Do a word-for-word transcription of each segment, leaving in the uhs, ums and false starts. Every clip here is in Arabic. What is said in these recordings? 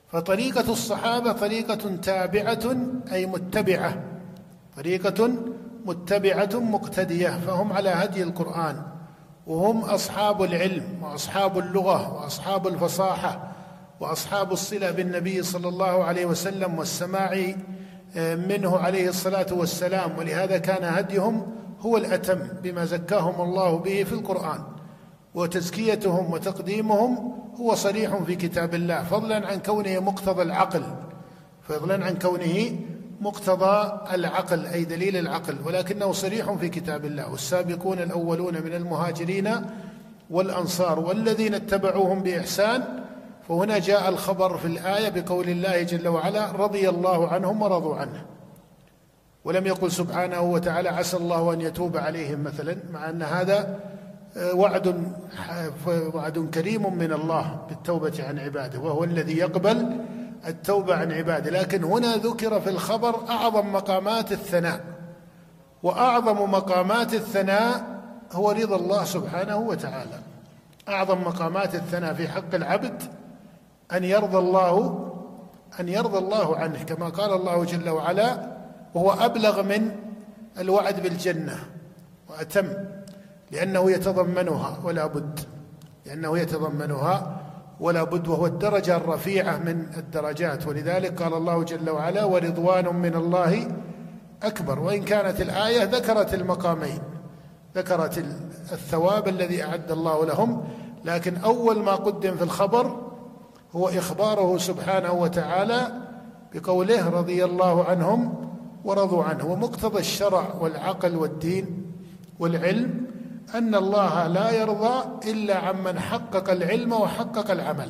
فطريقة الصحابة طريقة تابعة أي متبعة، طريقة متبعة مقتدية، فهم على هدي القرآن، وهم أصحاب العلم وأصحاب اللغة وأصحاب الفصاحة وأصحاب الصلة بالنبي صلى الله عليه وسلم والسماع منه عليه الصلاة والسلام، ولهذا كان هديهم هو الأتم بما زكاهم الله به في القرآن، وتزكيتهم وتقديمهم هو صريح في كتاب الله، فضلا عن كونه مقتضى العقل، فضلا عن كونه مقتضى العقل أي دليل العقل، ولكنه صريح في كتاب الله. والسابقون الأولون من المهاجرين والأنصار والذين اتبعوهم بإحسان، فهنا جاء الخبر في الآية بقول الله جل وعلا رضي الله عنهم ورضوا عنه، ولم يقل سبحانه وتعالى عسى الله أن يتوب عليهم مثلا، مع أن هذا وعد وعد كريم من الله بالتوبة عن عباده، وهو الذي يقبل التوبة عن عباده. لكن هنا ذكر في الخبر أعظم مقامات الثناء، وأعظم مقامات الثناء هو رضا الله سبحانه وتعالى. أعظم مقامات الثناء في حق العبد أن يرضى الله أن يرضى الله عنه، كما قال الله جل وعلا وهو أبلغ من الوعد بالجنة وأتم، لأنه يتضمنها ولا بد لأنه يتضمنها ولا بد وهو الدرجة الرفيعة من الدرجات. ولذلك قال الله جل وعلا ورضوان من الله أكبر. وإن كانت الآية ذكرت المقامين، ذكرت الثواب الذي أعد الله لهم، لكن أول ما قدم في الخبر هو إخباره سبحانه وتعالى بقوله رضي الله عنهم ورضوا عنه. ومقتضى الشرع والعقل والدين والعلم أن الله لا يرضى إلا عمن حقق العلم وحقق العمل،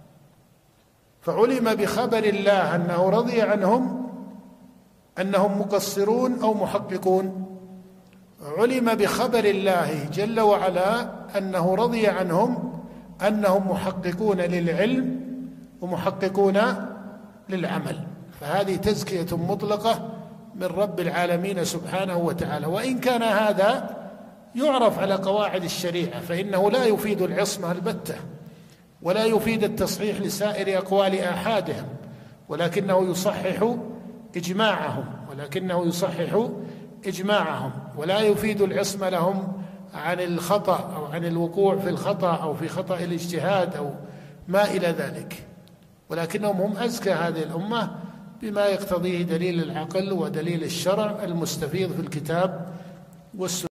فعلم بخبر الله أنه رضي عنهم أنهم مقصرون أو محققون، علم بخبر الله جل وعلا أنه رضي عنهم أنهم محققون للعلم ومحققون للعمل، فهذه تزكية مطلقة من رب العالمين سبحانه وتعالى. وإن كان هذا يعرف على قواعد الشريعة، فإنه لا يفيد العصمة البتة ولا يفيد التصحيح لسائر أقوال آحادهم، ولكنه يصحح إجماعهم ولكنه يصحح إجماعهم ولا يفيد العصمة لهم عن الخطأ أو عن الوقوع في الخطأ أو في خطأ الاجتهاد أو ما إلى ذلك، ولكنهم هم أزكى هذه الأمة بما يقتضيه دليل العقل ودليل الشرع المستفيض في الكتاب والسنة.